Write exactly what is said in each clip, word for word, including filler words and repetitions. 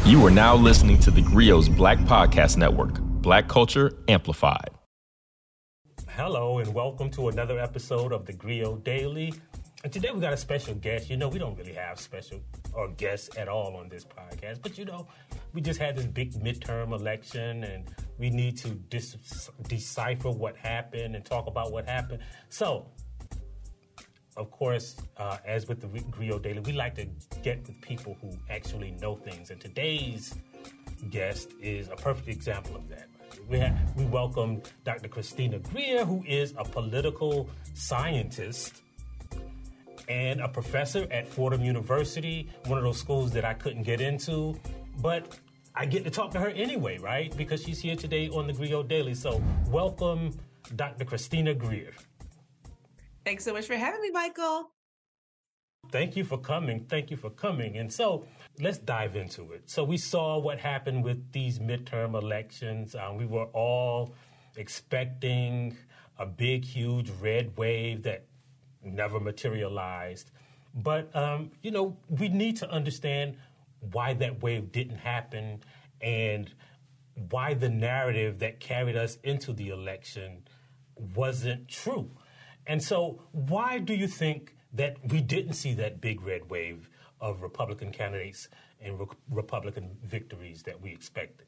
You are now listening to the Grio's Black Podcast Network, Black Culture Amplified. Hello and welcome to another episode of the Grio Daily. And today we got a special guest. You know, we don't really have special or guests at all on this podcast, but you know, we just had this big midterm election and we need to dis- decipher what happened and talk about what happened. So, of course, uh, as with the Grio Daily, we like to get with people who actually know things. And today's guest is a perfect example of that. We have, we welcome Doctor Christina Greer, who is a political scientist and a professor at Fordham University, one of those schools that I couldn't get into. But I get to talk to her anyway, right? Because she's here today on the Grio Daily. So welcome, Doctor Christina Greer. Thanks so much for having me, Michael. Thank you for coming. Thank you for coming. And so let's dive into it. So we saw what happened with these midterm elections. Um, we were all expecting a big, huge red wave that never materialized. But, um, you know, we need to understand why that wave didn't happen and why the narrative that carried us into the election wasn't true. And so why do you think that we didn't see that big red wave of Republican candidates and re- Republican victories that we expected?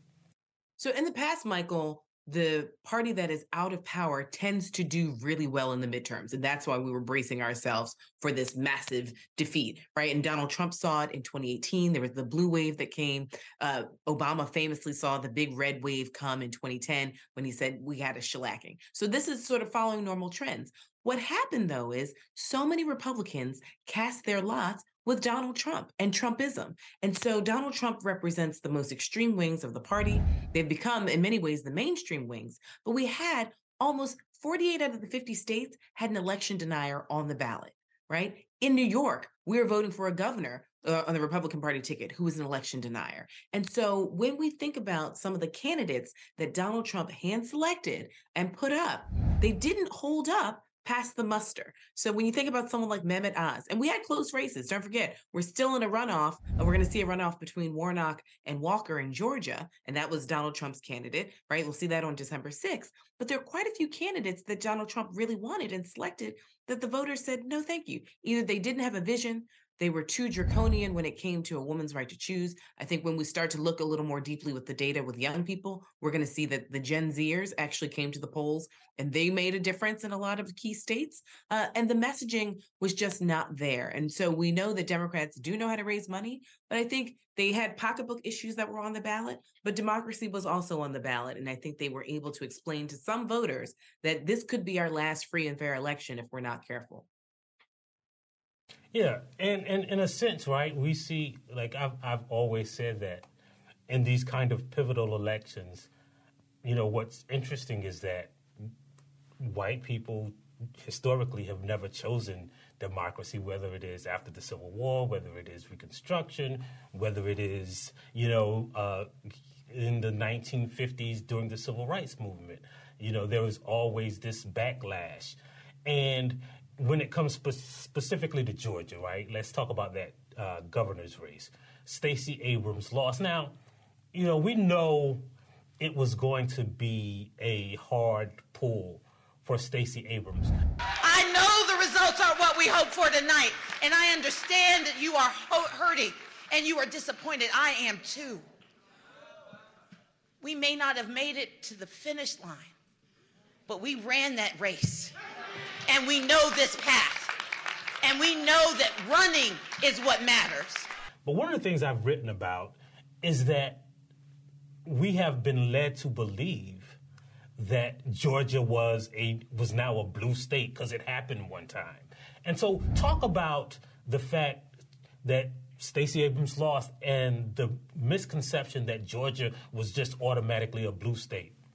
So in the past, Michael, the party that is out of power tends to do really well in the midterms. And that's why we were bracing ourselves for this massive defeat, right? And Donald Trump saw it in twenty eighteen. There was the blue wave that came. Uh, Obama famously saw the big red wave come in twenty ten when he said we had a shellacking. So this is sort of following normal trends. What happened, though, is so many Republicans cast their lots with Donald Trump and Trumpism. And so Donald Trump represents the most extreme wings of the party. They've become, in many ways, the mainstream wings. But we had almost forty-eight out of the fifty states had an election denier on the ballot, right? In New York, we were voting for a governor uh, on the Republican Party ticket who was an election denier. And so when we think about some of the candidates that Donald Trump hand-selected and put up, they didn't hold up past the muster. So when you think about someone like Mehmet Oz, and we had close races, don't forget, we're still in a runoff, and we're going to see a runoff between Warnock and Walker in Georgia, and that was Donald Trump's candidate, right? We'll see that on December sixth. But there are quite a few candidates that Donald Trump really wanted and selected that the voters said, no, thank you. Either they didn't have a vision, they were too draconian when it came to a woman's right to choose. I think when we start to look a little more deeply with the data with young people, we're going to see that the Gen Zers actually came to the polls and they made a difference in a lot of key states. Uh, and the messaging was just not there. And so we know that Democrats do know how to raise money, but I think they had pocketbook issues that were on the ballot, but democracy was also on the ballot. And I think they were able to explain to some voters that this could be our last free and fair election if we're not careful. Yeah, and, and in a sense, right, we see, like I've, I've always said that in these kind of pivotal elections, you know, what's interesting is that white people historically have never chosen democracy, whether it is after the Civil War, whether it is Reconstruction, whether it is, you know, uh, in the nineteen fifties during the Civil Rights Movement. You know, there was always this backlash. And when it comes spe- specifically to Georgia, right, let's talk about that uh, governor's race. Stacey Abrams lost. Now, you know, we know it was going to be a hard pull for Stacey Abrams. I know the results aren't what we hoped for tonight, and I understand that you are ho- hurting and you are disappointed. I am too. We may not have made it to the finish line, but we ran that race. And we know this path. And we know that running is what matters. But one of the things I've written about is that we have been led to believe that Georgia was a was now a blue state because it happened one time. And so talk about the fact that Stacey Abrams lost and the misconception that Georgia was just automatically a blue state.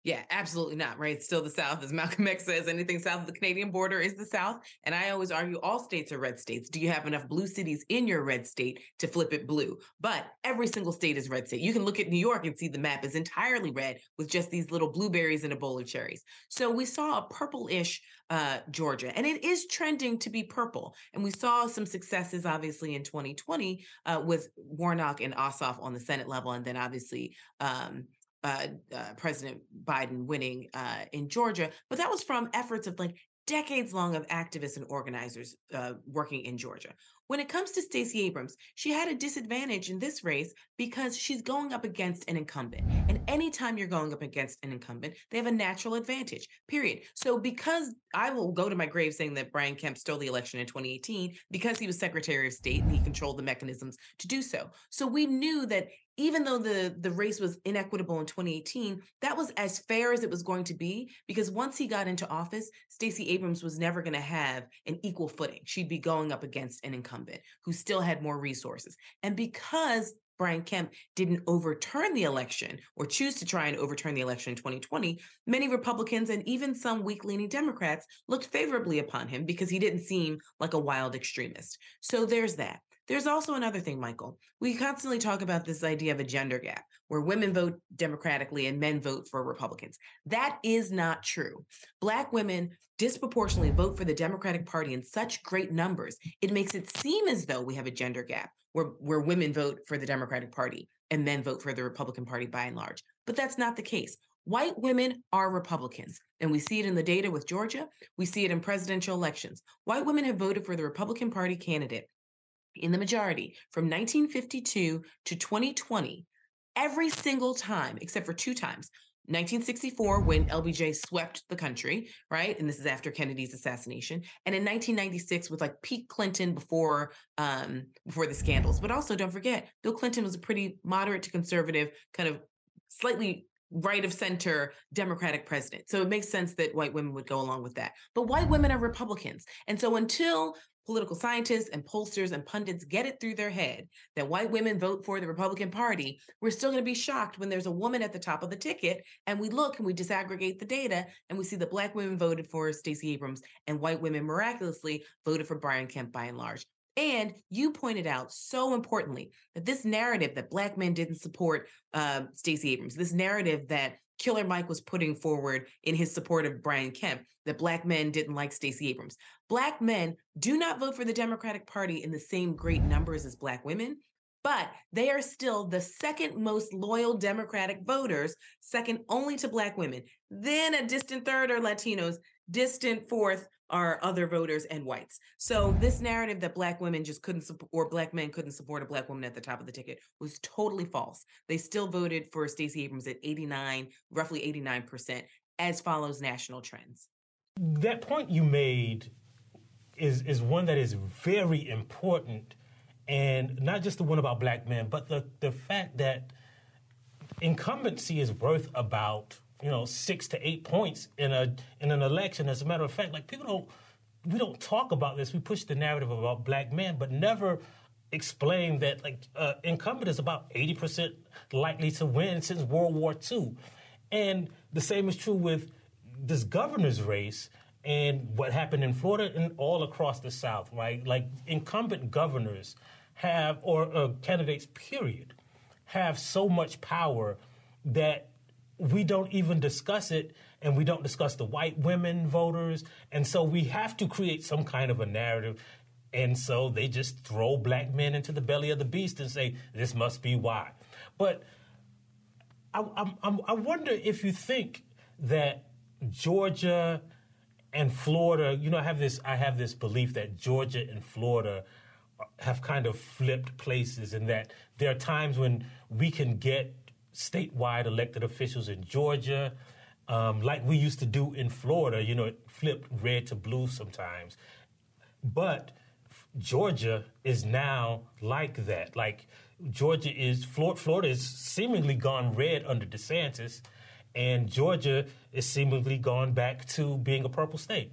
Yeah, absolutely not, right? It's still the South. As Malcolm X says, anything south of the Canadian border is the South. And I always argue all states are red states. Do you have enough blue cities in your red state to flip it blue? But every single state is red state. You can look at New York and see the map is entirely red with just these little blueberries and a bowl of cherries. So we saw a purple-ish uh, Georgia, and it is trending to be purple. And we saw some successes, obviously, in twenty twenty uh, with Warnock and Ossoff on the Senate level, and then obviously um, Uh, uh, President Biden winning uh, in Georgia, but that was from efforts of like decades long of activists and organizers uh, working in Georgia. When it comes to Stacey Abrams, she had a disadvantage in this race because she's going up against an incumbent. And anytime you're going up against an incumbent, they have a natural advantage, period. So because I will go to my grave saying that Brian Kemp stole the election in twenty eighteen because he was Secretary of State and he controlled the mechanisms to do so. So we knew that even though the, the race was inequitable in twenty eighteen, that was as fair as it was going to be, because once he got into office, Stacey Abrams was never going to have an equal footing. She'd be going up against an incumbent who still had more resources. And because Brian Kemp didn't overturn the election or choose to try and overturn the election in twenty twenty, many Republicans and even some weak-leaning Democrats looked favorably upon him because he didn't seem like a wild extremist. So there's that. There's also another thing, Michael. We constantly talk about this idea of a gender gap where women vote Democratically and men vote for Republicans. That is not true. Black women disproportionately vote for the Democratic Party in such great numbers. It makes it seem as though we have a gender gap where, where women vote for the Democratic Party and men vote for the Republican Party by and large. But that's not the case. White women are Republicans, and we see it in the data with Georgia. We see it in presidential elections. White women have voted for the Republican Party candidate in the majority from nineteen fifty-two to twenty twenty, every single time, except for two times. nineteen sixty-four, when L B J swept the country, right? And this is after Kennedy's assassination. And in nineteen ninety-six, with like peak Clinton before, um, before the scandals. But also, don't forget, Bill Clinton was a pretty moderate to conservative, kind of slightly right of center Democratic president. So it makes sense that white women would go along with that. But white women are Republicans. And so until political scientists and pollsters and pundits get it through their head that white women vote for the Republican Party, we're still going to be shocked when there's a woman at the top of the ticket and we look and we disaggregate the data and we see that black women voted for Stacey Abrams and white women miraculously voted for Brian Kemp by and large. And you pointed out so importantly that this narrative that black men didn't support uh, Stacey Abrams, this narrative that Killer Mike was putting forward in his support of Brian Kemp, that black men didn't like Stacey Abrams. Black men do not vote for the Democratic Party in the same great numbers as black women, but they are still the second most loyal Democratic voters, second only to black women. Then a distant third are Latinos, distant fourth are other voters and whites. So this narrative that black women just couldn't support, or black men couldn't support a black woman at the top of the ticket was totally false. They still voted for Stacey Abrams at eighty-nine, roughly eighty-nine percent, as follows national trends. That point you made is is one that is very important, and not just the one about black men, but the, the fact that incumbency is worth about, you know, six to eight points in a in an election. As a matter of fact, like people don't we don't talk about this. We push the narrative about black men, but never explain that like uh, incumbent is about eighty percent likely to win since World War Two, and the same is true with this governor's race and what happened in Florida and all across the South, right? Like incumbent governors have, or uh, candidates, period, have so much power that we don't even discuss it, and we don't discuss the white women voters. And so we have to create some kind of a narrative. And so they just throw black men into the belly of the beast and say, this must be why. But I, I, I wonder if you think that Georgia and Florida, you know, I have this, I have this belief that Georgia and Florida have kind of flipped places, and that there are times when we can get statewide elected officials in Georgia, um, like we used to do in Florida. You know, it flipped red to blue sometimes. But Georgia is now like that. Like Georgia is, Florida is seemingly gone red under DeSantis, and Georgia is seemingly gone back to being a purple state.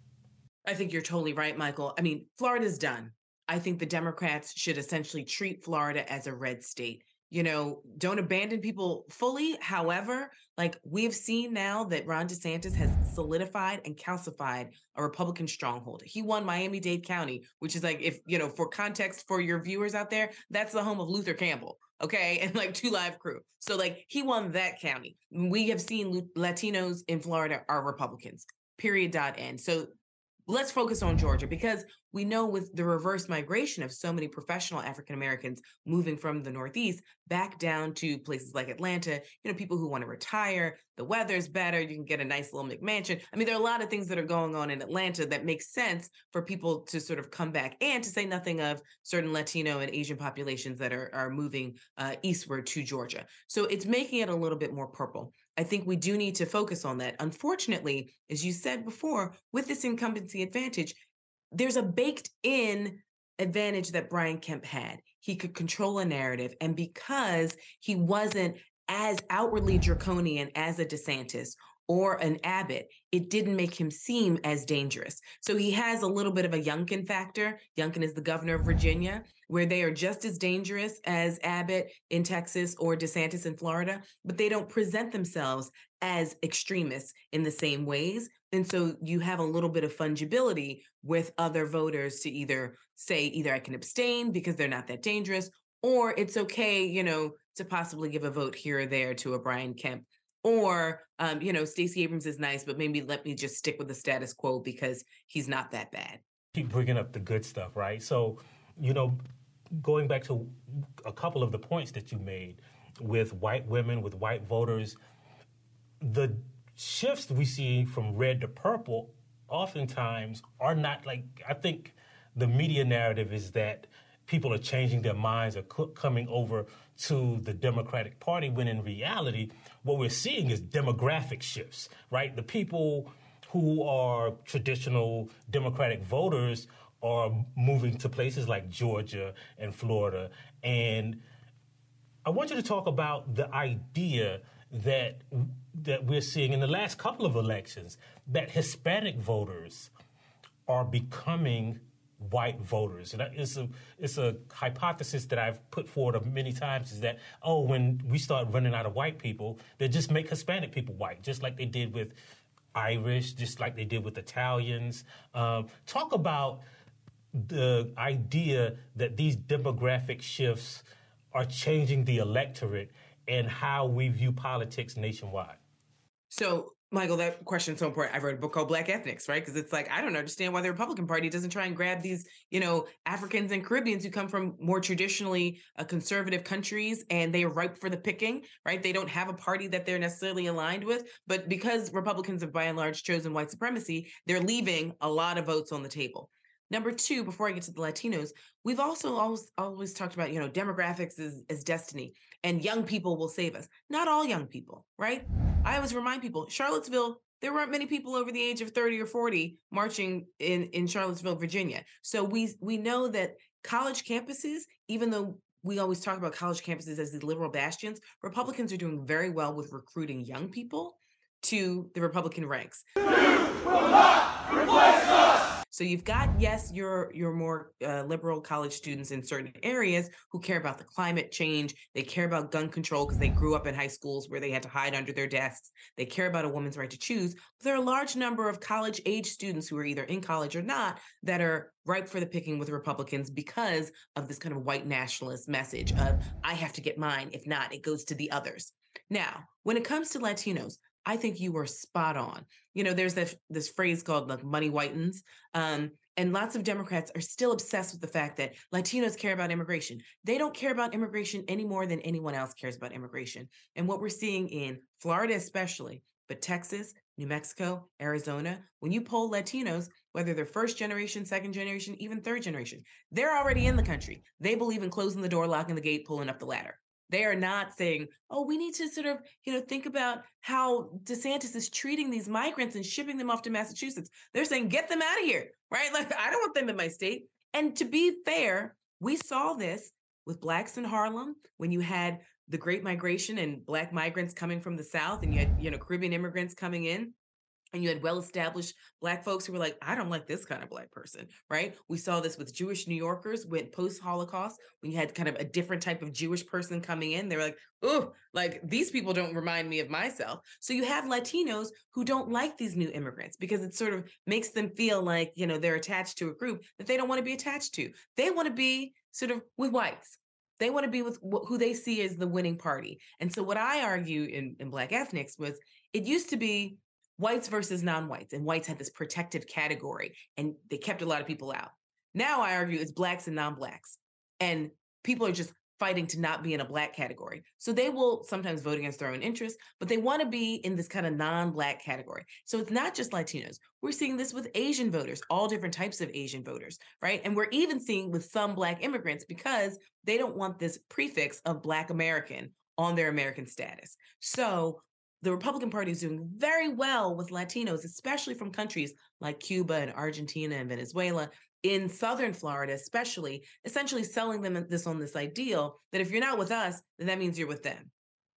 I think you're totally right, Michael. I mean, Florida's done. I think the Democrats should essentially treat Florida as a red state. you know, don't abandon people fully. However, like we've seen now that Ron DeSantis has solidified and calcified a Republican stronghold. He won Miami-Dade County, which is like, if, you know, for context for your viewers out there, that's the home of Luther Campbell. Okay. And like Two Live Crew. So like he won that county. We have seen Latinos in Florida are Republicans, period, dot, end. So let's focus on Georgia, because we know with the reverse migration of so many professional African Americans moving from the Northeast back down to places like Atlanta, you know, people who want to retire, the weather's better, you can get a nice little McMansion. I mean, there are a lot of things that are going on in Atlanta that make sense for people to sort of come back, and to say nothing of certain Latino and Asian populations that are, are moving uh, eastward to Georgia. So it's making it a little bit more purple. I think we do need to focus on that. Unfortunately, as you said before, with this incumbency advantage, there's a baked in advantage that Brian Kemp had. He could control a narrative. And because he wasn't as outwardly draconian as a DeSantis or an Abbott, it didn't make him seem as dangerous. So he has a little bit of a Youngkin factor. Youngkin is the governor of Virginia, where they are just as dangerous as Abbott in Texas or DeSantis in Florida, but they don't present themselves as extremists in the same ways. And so you have a little bit of fungibility with other voters to either say, either I can abstain because they're not that dangerous, or it's okay, you know, to possibly give a vote here or there to a Brian Kemp. Or, um, you know, Stacey Abrams is nice, but maybe let me just stick with the status quo because he's not that bad. Keep bringing up the good stuff, right? So, you know, going back to a couple of the points that you made with white women, with white voters, the shifts we see from red to purple oftentimes are not like, I think the media narrative is that people are changing their minds or co- coming over to the Democratic Party, when in reality, what we're seeing is demographic shifts, right? The people who are traditional Democratic voters are moving to places like Georgia and Florida. And I want you to talk about the idea that that we're seeing in the last couple of elections, that Hispanic voters are becoming white voters. And it's a it's a hypothesis that I've put forward many times, is that, oh, when we start running out of white people, they just make Hispanic people white, just like they did with Irish, just like they did with Italians. Um, talk about the idea that these demographic shifts are changing the electorate and how we view politics nationwide. So, Michael, that question is so important. I wrote a book called Black Ethnics, right? Because it's like, I don't understand why the Republican Party doesn't try and grab these, you know, Africans and Caribbeans who come from more traditionally uh, conservative countries, and they are ripe for the picking, right? They don't have a party that they're necessarily aligned with, but because Republicans have by and large chosen white supremacy, they're leaving a lot of votes on the table. Number two, before I get to the Latinos, we've also always always talked about, you know, demographics is, is destiny, and young people will save us. Not all young people, right? I always remind people, Charlottesville, there weren't many people over the age of thirty or forty marching in, in Charlottesville, Virginia. So we we know that college campuses, even though we always talk about college campuses as the liberal bastions, Republicans are doing very well with recruiting young people to the Republican ranks. You will not replace us! So you've got, yes, your your more uh, liberal college students in certain areas who care about the climate change. They care about gun control because they grew up in high schools where they had to hide under their desks. They care about a woman's right to choose. But there are a large number of college-age students who are either in college or not that are ripe for the picking with Republicans because of this kind of white nationalist message of, I have to get mine. If not, it goes to the others. Now, when it comes to Latinos, I think you were spot on. You know, there's this, this phrase called like money whitens. Um, and lots of Democrats are still obsessed with the fact that Latinos care about immigration. They don't care about immigration any more than anyone else cares about immigration. And what we're seeing in Florida especially, but Texas, New Mexico, Arizona, when you poll Latinos, whether they're first generation, second generation, even third generation, they're already in the country. They believe in closing the door, locking the gate, pulling up the ladder. They are not saying, oh, we need to sort of, you know, think about how DeSantis is treating these migrants and shipping them off to Massachusetts. They're saying, get them out of here, right? Like, I don't want them in my state. And to be fair, we saw this with Blacks in Harlem when you had the Great Migration and Black migrants coming from the South, and you had, you know, Caribbean immigrants coming in. And you had well-established Black folks who were like, I don't like this kind of Black person, right? We saw this with Jewish New Yorkers when post-Holocaust, when you had kind of a different type of Jewish person coming in. They were like, oh, like these people don't remind me of myself. So you have Latinos who don't like these new immigrants because it sort of makes them feel like, you know, they're attached to a group that they don't want to be attached to. They want to be sort of with whites. They want to be with who they see as the winning party. And so what I argue in, in Black ethnics was it used to be whites versus non-whites, and whites had this protected category, and they kept a lot of people out. Now I argue it's Blacks and non-Blacks, and people are just fighting to not be in a Black category. So they will sometimes vote against their own interests, but they want to be in this kind of non-Black category. So it's not just Latinos. We're seeing this with Asian voters, all different types of Asian voters, right? And we're even seeing with some Black immigrants because they don't want this prefix of Black American on their American status. So the Republican Party is doing very well with Latinos, especially from countries like Cuba and Argentina and Venezuela, in Southern Florida, especially, essentially selling them this on this ideal that if you're not with us, then that means you're with them.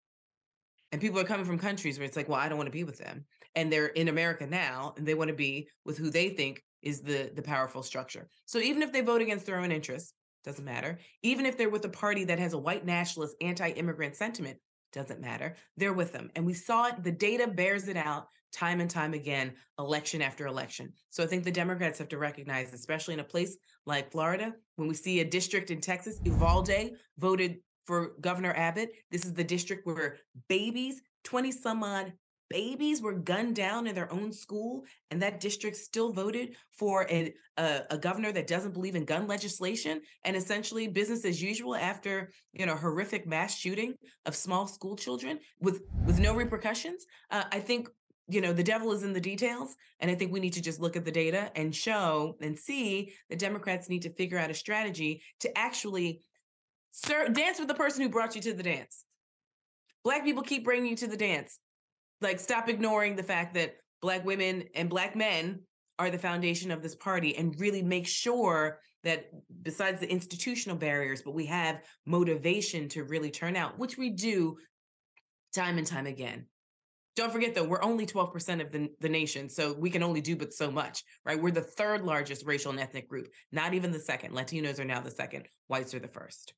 And people are coming from countries where it's like, well, I don't want to be with them. And they're in America now, and they want to be with who they think is the, the powerful structure. So even if they vote against their own interests, doesn't matter. Even if they're with a party that has a white nationalist, anti-immigrant sentiment, doesn't matter. They're with them. And we saw it. The data bears it out time and time again, election after election. So I think the Democrats have to recognize, especially in a place like Florida, when we see a district in Texas, Uvalde voted for Governor Abbott. This is the district where babies, twenty some odd babies were gunned down in their own school. And that district still voted for a, a, a governor that doesn't believe in gun legislation and essentially business as usual after, you know, horrific mass shooting of small school children with, with no repercussions. Uh, I think, you know, the devil is in the details. And I think we need to just look at the data and show and see that Democrats need to figure out a strategy to actually sir, dance with the person who brought you to the dance. Black people keep bringing you to the dance. Like, stop ignoring the fact that Black women and Black men are the foundation of this party, and really make sure that besides the institutional barriers, but we have motivation to really turn out, which we do time and time again. Don't forget, though, we're only twelve percent of the, the nation, so we can only do but so much, right? We're the third largest racial and ethnic group, not even the second. Latinos are now the second. Whites are the first.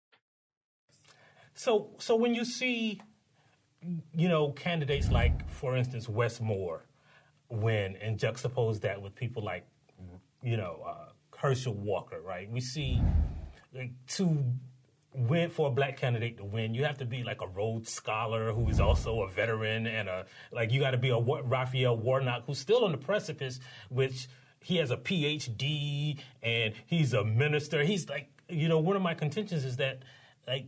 So, so when you see, you know, candidates like, for instance, Wes Moore win and juxtapose that with people like, you know, uh, Herschel Walker, right? We see like, to win for a Black candidate to win, you have to be like a Rhodes Scholar who is also a veteran, and a like you got to be a Raphael Warnock who's still on the precipice, which he has a P H D and he's a minister. He's like, you know, one of my contentions is that like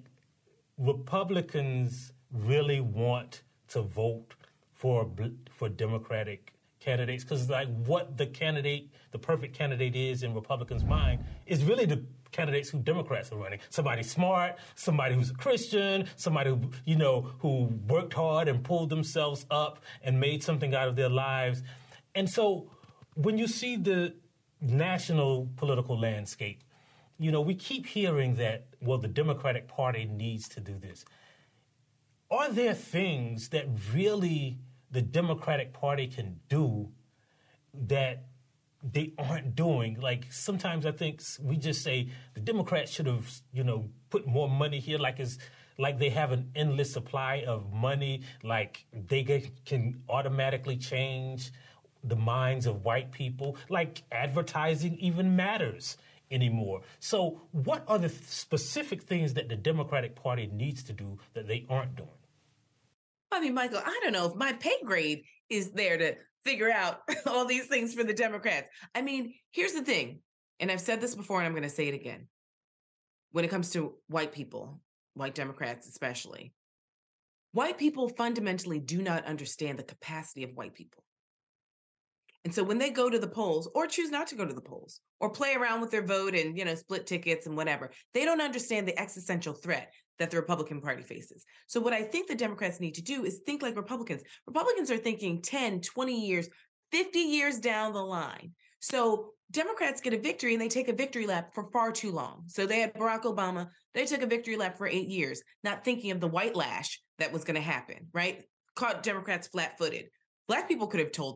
Republicans really want to vote for for Democratic candidates because like what the candidate, the perfect candidate is in Republicans' mind is really the candidates who Democrats are running. Somebody smart, somebody who's a Christian, somebody who, you know, who worked hard and pulled themselves up and made something out of their lives. And so when you see the national political landscape, you know, we keep hearing that, well, the Democratic Party needs to do this. Are there things that really the Democratic Party can do that they aren't doing? Like sometimes I think we just say the Democrats should have, you know, put more money here, like it's like they have an endless supply of money, like they get, can automatically change the minds of white people, like advertising even matters anymore. So what are the specific things that the Democratic Party needs to do that they aren't doing? I mean, Michael, I don't know if my pay grade is there to figure out all these things for the Democrats. I mean, here's the thing, and I've said this before and I'm going to say it again. When it comes to white people, white Democrats especially, white people fundamentally do not understand the capacity of white people. And so when they go to the polls or choose not to go to the polls or play around with their vote and, you know, split tickets and whatever, they don't understand the existential threat that the Republican Party faces. So what I think the Democrats need to do is think like Republicans. Republicans are thinking ten, twenty years, fifty years down the line. So Democrats get a victory and they take a victory lap for far too long. So they had Barack Obama, they took a victory lap for eight years, not thinking of the white lash that was going to happen, right? Caught Democrats flat-footed. Black people could have told them,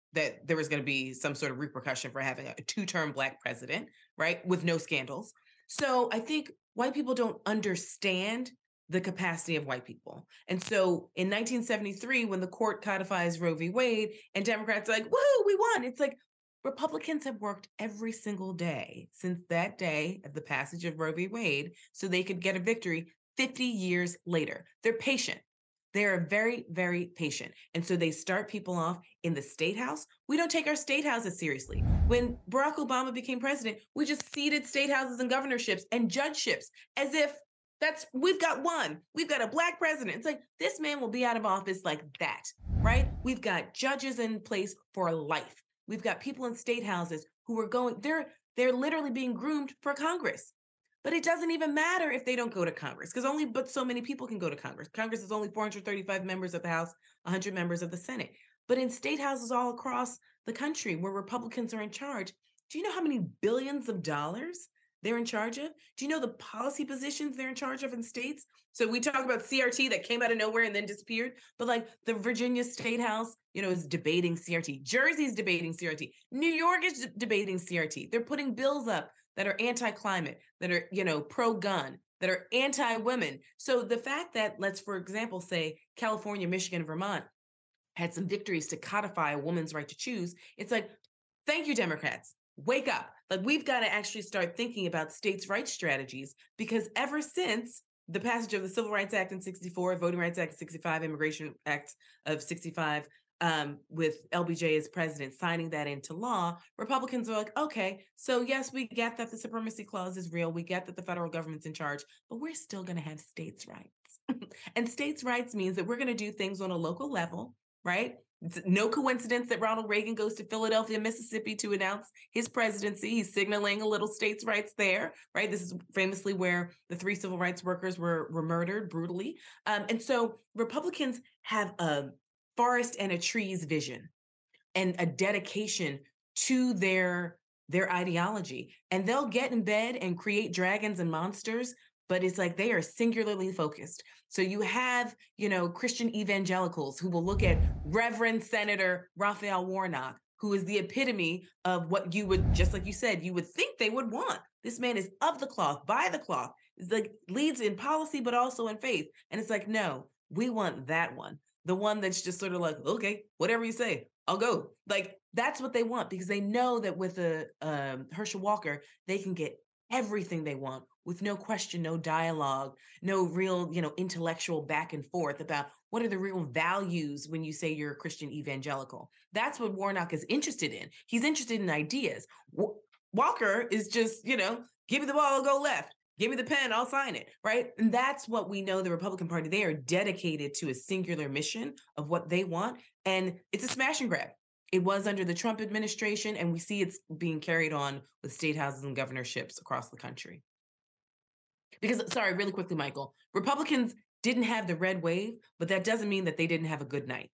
that there was going to be some sort of repercussion for having a two-term Black president, right, with no scandals. So I think white people don't understand the capacity of white people. And so in nineteen seventy-three, when the court codifies Roe v. Wade and Democrats are like, woo, we won. It's like Republicans have worked every single day since that day of the passage of Roe v. Wade so they could get a victory fifty years later. They're patient. They are very, very patient. And so they start people off in the state house. We don't take our state houses seriously. When Barack Obama became president, we just ceded state houses and governorships and judgeships as if that's, we've got one. We've got a Black president. It's like, this man will be out of office like that, right? We've got judges in place for life. We've got people in state houses who are going, they're, they're literally being groomed for Congress. But it doesn't even matter if they don't go to Congress, because only but so many people can go to Congress. Congress is only four hundred thirty-five members of the House, one hundred members of the Senate. But in state houses all across the country where Republicans are in charge, do you know how many billions of dollars they're in charge of? Do you know the policy positions they're in charge of in states? So we talk about C R T that came out of nowhere and then disappeared. But like the Virginia State House, you know, is debating C R T. Jersey's debating C R T. New York is d- debating C R T. They're putting bills up that are anti-climate, that are, you know, pro-gun, that are anti-women. So the fact that, let's, for example, say California, Michigan, Vermont had some victories to codify a woman's right to choose, it's like, thank you, Democrats. Wake up. Like, we've got to actually start thinking about states' rights strategies, because ever since the passage of the Civil Rights Act in sixty-four, Voting Rights Act sixty-five, Immigration Act of sixty-five, um, with L B J as president, signing that into law, Republicans are like, okay, so yes, we get that the supremacy clause is real. We get that the federal government's in charge, but we're still going to have states' rights. And states' rights means that we're going to do things on a local level, right? It's no coincidence that Ronald Reagan goes to Philadelphia, Mississippi to announce his presidency. He's signaling a little states' rights there, right? This is famously where the three civil rights workers were, were murdered brutally. Um, and so Republicans have a forest and a trees vision and a dedication to their, their ideology. And they'll get in bed and create dragons and monsters, but it's like they are singularly focused. So you have, you know, Christian evangelicals who will look at Reverend Senator Raphael Warnock, who is the epitome of what you would, just like you said, you would think they would want. This man is of the cloth, by the cloth. It's like leads in policy, but also in faith. And it's like, no, we want that one. The one that's just sort of like, okay, whatever you say, I'll go. Like, that's what they want, because they know that with a um, Herschel Walker, they can get everything they want with no question, no dialogue, no real, you know, intellectual back and forth about what are the real values when you say you're a Christian evangelical. That's what Warnock is interested in. He's interested in ideas. W- Walker is just, you know, give me the ball, I'll go left. Give me the pen, I'll sign it, right? And that's what we know the Republican Party, they are dedicated to a singular mission of what they want. And it's a smash and grab. It was under the Trump administration, and we see it's being carried on with state houses and governorships across the country. Because, sorry, really quickly, Michael, Republicans didn't have the red wave, but that doesn't mean that they didn't have a good night.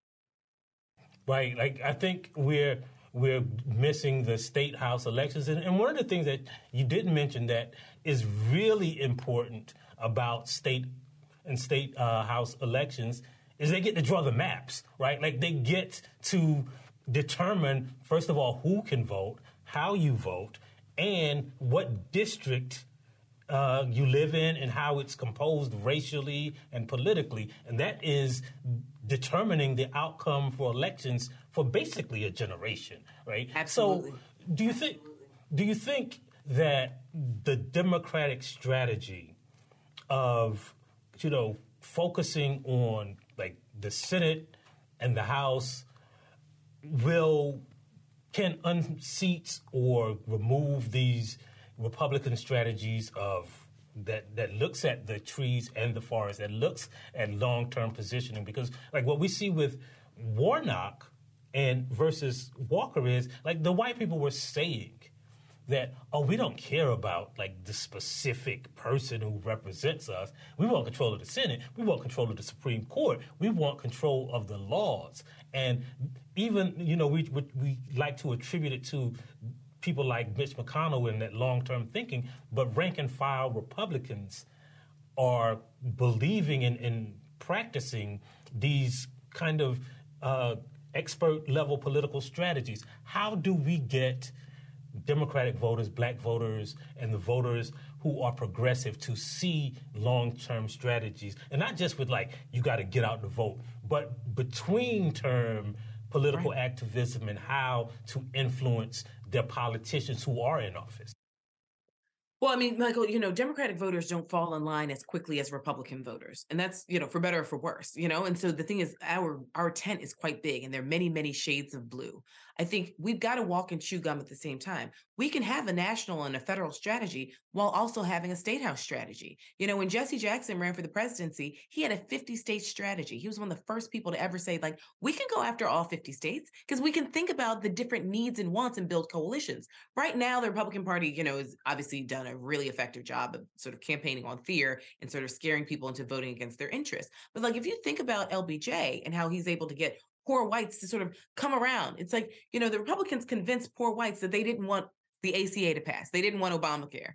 Right. Like, I think we're we're missing the state house elections. And, and one of the things that you didn't mention that is really important about state and state uh, house elections is they get to draw the maps, right? Like, they get to determine, first of all, who can vote, how you vote, and what district uh, you live in and how it's composed racially and politically. And that is determining the outcome for elections for basically a generation, right? Absolutely. So do you think, do you think that the Democratic strategy of, you know, focusing on like the Senate and the House will can unseat or remove these Republican strategies of that that looks at the trees and the forest, that looks at long-term positioning? Because like what we see with Warnock and versus Walker is like the white people were saying that, oh, we don't care about like the specific person who represents us. We want control of the Senate. We want control of the Supreme Court. We want control of the laws. And even, you know, we we, we like to attribute it to people like Mitch McConnell and that long-term thinking, but rank-and-file Republicans are believing in, in practicing these kind of uh, expert level political strategies. How do we get Democratic voters, black voters, and the voters who are progressive to see long-term strategies? And not just with like, you got to get out the vote, but between term political right. activism and how to influence their politicians who are in office. Well, I mean, Michael, you know, Democratic voters don't fall in line as quickly as Republican voters. And that's, you know, for better or for worse, you know. And so the thing is, our our tent is quite big and there are many, many shades of blue. I think we've got to walk and chew gum at the same time. We can have a national and a federal strategy while also having a state house strategy. You know, when Jesse Jackson ran for the presidency, he had a fifty state strategy. He was one of the first people to ever say, like, we can go after all fifty states because we can think about the different needs and wants and build coalitions. Right now, the Republican Party, you know, has obviously done a really effective job of sort of campaigning on fear and sort of scaring people into voting against their interests. But like, if you think about L B J and how he's able to get poor whites to sort of come around, it's like, you know, the Republicans convinced poor whites that they didn't want the A C A to pass. They didn't want Obamacare.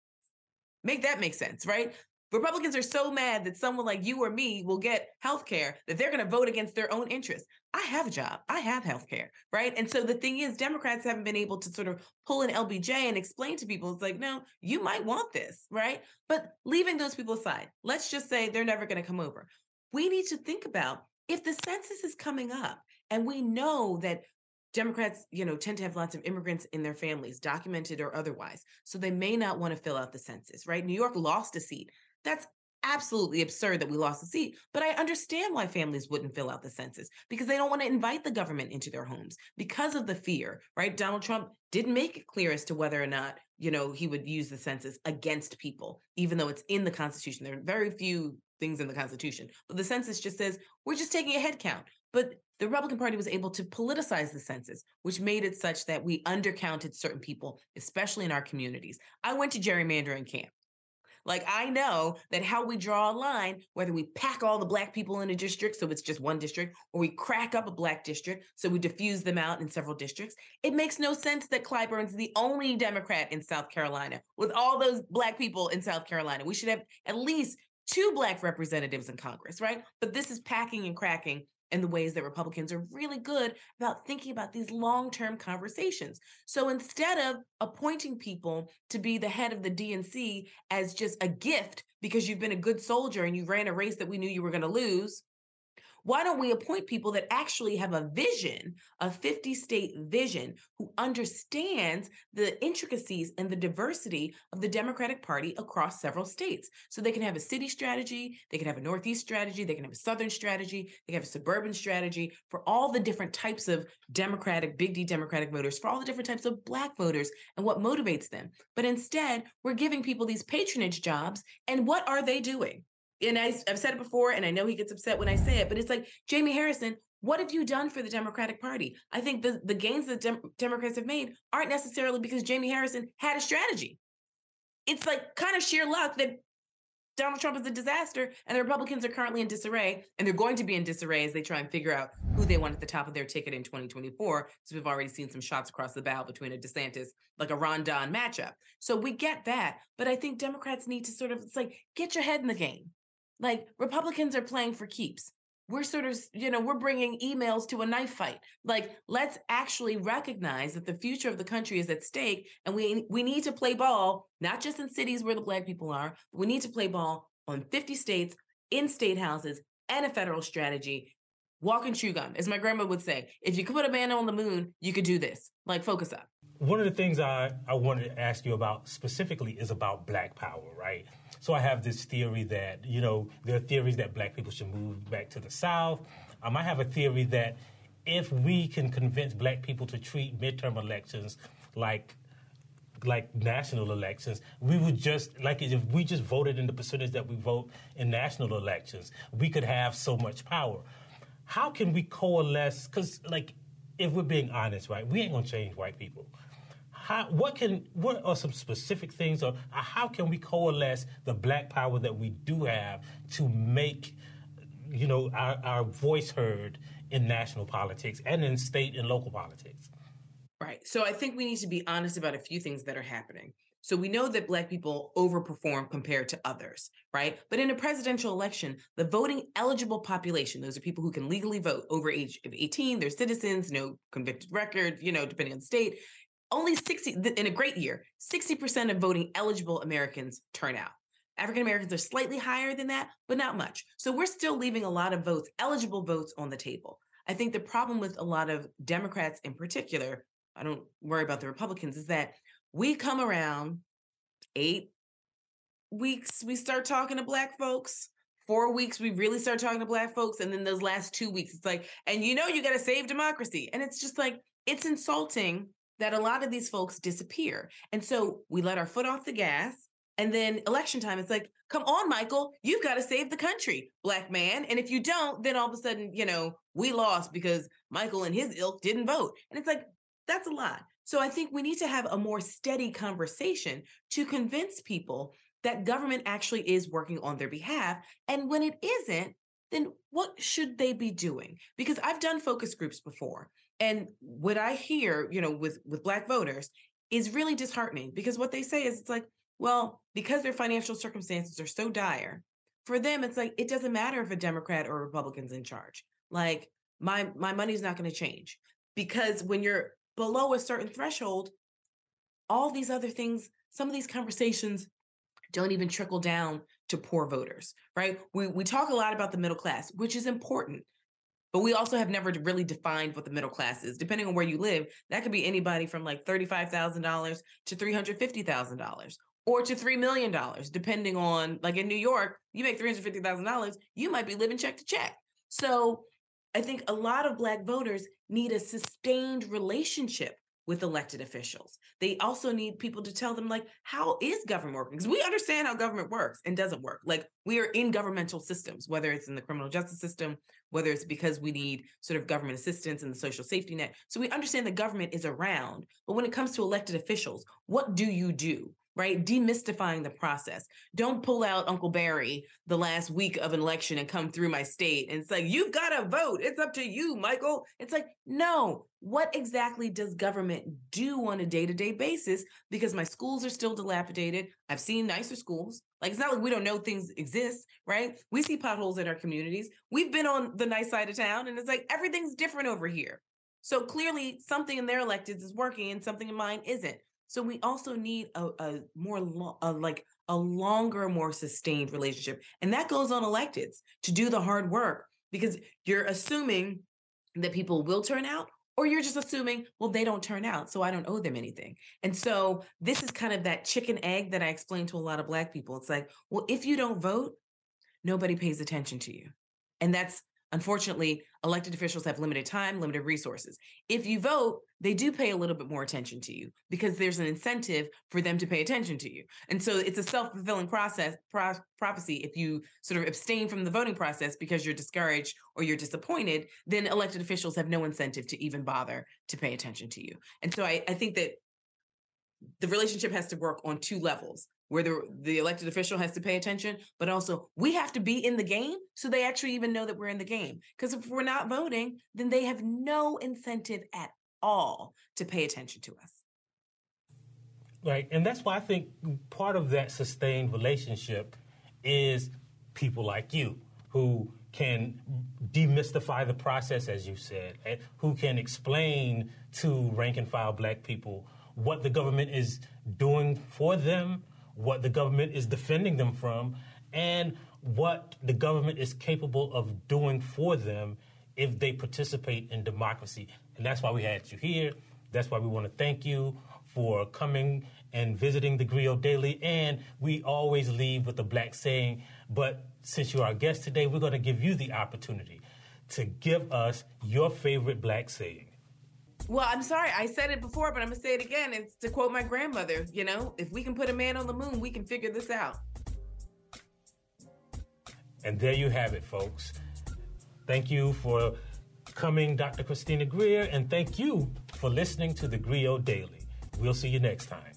Make that make sense, right? Republicans are so mad that someone like you or me will get health care that they're going to vote against their own interests. I have a job. I have health care, right? And so the thing is, Democrats haven't been able to sort of pull in L B J and explain to people, it's like, no, you might want this, right? But leaving those people aside, let's just say they're never going to come over. We need to think about if the census is coming up and we know that Democrats, you know, tend to have lots of immigrants in their families, documented or otherwise, so they may not want to fill out the census, right? New York lost a seat. That's absolutely absurd that we lost a seat, but I understand why families wouldn't fill out the census because they don't want to invite the government into their homes because of the fear, right? Donald Trump didn't make it clear as to whether or not, you know, he would use the census against people, even though it's in the Constitution. There are very few things in the Constitution, but the census just says, we're just taking a head count. But the Republican Party was able to politicize the census, which made it such that we undercounted certain people, especially in our communities. I went to gerrymandering camp. Like, I know that how we draw a line, whether we pack all the black people in a district so it's just one district, or we crack up a black district so we diffuse them out in several districts, it makes no sense that Clyburn's the only Democrat in South Carolina with all those black people in South Carolina. We should have at least two black representatives in Congress, right? But this is packing and cracking in the ways that Republicans are really good about thinking about these long-term conversations. So instead of appointing people to be the head of the D N C as just a gift because you've been a good soldier and you ran a race that we knew you were going to lose, why don't we appoint people that actually have a vision, a fifty-state vision, who understands the intricacies and the diversity of the Democratic Party across several states? So they can have a city strategy, they can have a Northeast strategy, they can have a Southern strategy, they can have a suburban strategy for all the different types of Democratic, big D Democratic voters, for all the different types of Black voters and what motivates them. But instead, we're giving people these patronage jobs, and what are they doing? And I, I've said it before, and I know he gets upset when I say it, but it's like, Jamie Harrison, what have you done for the Democratic Party? I think the, the gains that Dem- Democrats have made aren't necessarily because Jamie Harrison had a strategy. It's like kind of sheer luck that Donald Trump is a disaster and the Republicans are currently in disarray, and they're going to be in disarray as they try and figure out who they want at the top of their ticket in twenty twenty-four, because we've already seen some shots across the bow between a DeSantis, like a Ron Don matchup. So we get that, but I think Democrats need to sort of, it's like, get your head in the game. Like, Republicans are playing for keeps. We're sort of, you know, we're bringing emails to a knife fight. Like, let's actually recognize that the future of the country is at stake, and we we need to play ball, not just in cities where the Black people are, but we need to play ball on fifty states, in state houses, and a federal strategy. Walk and chew gum. As my grandma would say, if you could put a man on the moon, you could do this. Like, focus up. One of the things I, I wanted to ask you about specifically is about Black power, right? So I have this theory that, you know, there are theories that Black people should move back to the South. Um, I have a theory that if we can convince Black people to treat midterm elections like like national elections, we would just, like if we just voted in the percentage that we vote in national elections, we could have so much power. How can we coalesce? Because, like, if we're being honest, right, we ain't gonna change white people. How, what can, what are some specific things, or how can we coalesce the Black power that we do have to make, you know, our, our voice heard in national politics and in state and local politics? Right. So I think we need to be honest about a few things that are happening. So we know that Black people overperform compared to others, right? But in a presidential election, the voting eligible population, those are people who can legally vote over age of eighteen, they're citizens, no convicted record, you know, depending on the state, only sixty, in a great year, sixty percent of voting eligible Americans turn out. African Americans are slightly higher than that, but not much. So we're still leaving a lot of votes, eligible votes on the table. I think the problem with a lot of Democrats in particular, I don't worry about the Republicans, is that we come around eight weeks, we start talking to Black folks. Four weeks, we really start talking to Black folks. And then those last two weeks, it's like, and you know, you got to save democracy. And it's just like, it's insulting that a lot of these folks disappear. And so we let our foot off the gas. And then election time, it's like, come on, Michael, you've got to save the country, Black man. And if you don't, then all of a sudden, you know, we lost because Michael and his ilk didn't vote. And it's like, that's a lot. So I think we need to have a more steady conversation to convince people that government actually is working on their behalf. And when it isn't, then what should they be doing? Because I've done focus groups before. And what I hear, you know, with, with Black voters is really disheartening, because what they say is, it's like, well, because their financial circumstances are so dire, for them, it's like, it doesn't matter if a Democrat or a Republican's in charge. Like, my, my money's not going to change, because when you're below a certain threshold, all these other things, some of these conversations don't even trickle down to poor voters, right? We, we talk a lot about the middle class, which is important, but we also have never really defined what the middle class is. Depending on where you live, that could be anybody from like thirty-five thousand dollars to three hundred fifty thousand dollars. Or to three million dollars, depending on, like in New York, you make three hundred fifty thousand dollars, you might be living check to check. So I think a lot of Black voters need a sustained relationship with elected officials. They also need people to tell them, like, how is government working? Because we understand how government works and doesn't work. Like, we are in governmental systems, whether it's in the criminal justice system, whether it's because we need sort of government assistance and the social safety net. So we understand the government is around. But when it comes to elected officials, what do you do? Right? Demystifying the process. Don't pull out Uncle Barry the last week of an election and come through my state. And it's like, you've got to vote. It's up to you, Michael. It's like, no, what exactly does government do on a day-to-day basis? Because my schools are still dilapidated. I've seen nicer schools. Like, it's not like we don't know things exist, right? We see potholes in our communities. We've been on the nice side of town, and it's like, everything's different over here. So clearly something in their electeds is working and something in mine isn't. So we also need a, a more lo- a, like a longer, more sustained relationship. And that goes on electeds to do the hard work, because you're assuming that people will turn out, or you're just assuming, well, they don't turn out, so I don't owe them anything. And so this is kind of that chicken egg that I explain to a lot of Black people. It's like, well, if you don't vote, nobody pays attention to you. And that's, unfortunately, elected officials have limited time, limited resources. If you vote, they do pay a little bit more attention to you, because there's an incentive for them to pay attention to you. And so it's a self-fulfilling process, pro- prophecy. If you sort of abstain from the voting process because you're discouraged or you're disappointed, then elected officials have no incentive to even bother to pay attention to you. And so I, I think that the relationship has to work on two levels, where the, the elected official has to pay attention, but also we have to be in the game so they actually even know that we're in the game. Because if we're not voting, then they have no incentive at all to pay attention to us. Right. And that's why I think part of that sustained relationship is people like you, who can demystify the process, as you said, and who can explain to rank and file Black people what the government is doing for them, what the government is defending them from, and what the government is capable of doing for them if they participate in democracy. And that's why we had you here. That's why we want to thank you for coming and visiting the Griot Daily. And we always leave with a Black saying, but since you're our guest today, we're going to give you the opportunity to give us your favorite Black saying. Well, I'm sorry, I said it before, but I'm going to say it again. It's to quote my grandmother, you know, if we can put a man on the moon, we can figure this out. And there you have it, folks. Thank you for coming, Doctor Christina Greer, and thank you for listening to the Griot Daily. We'll see you next time.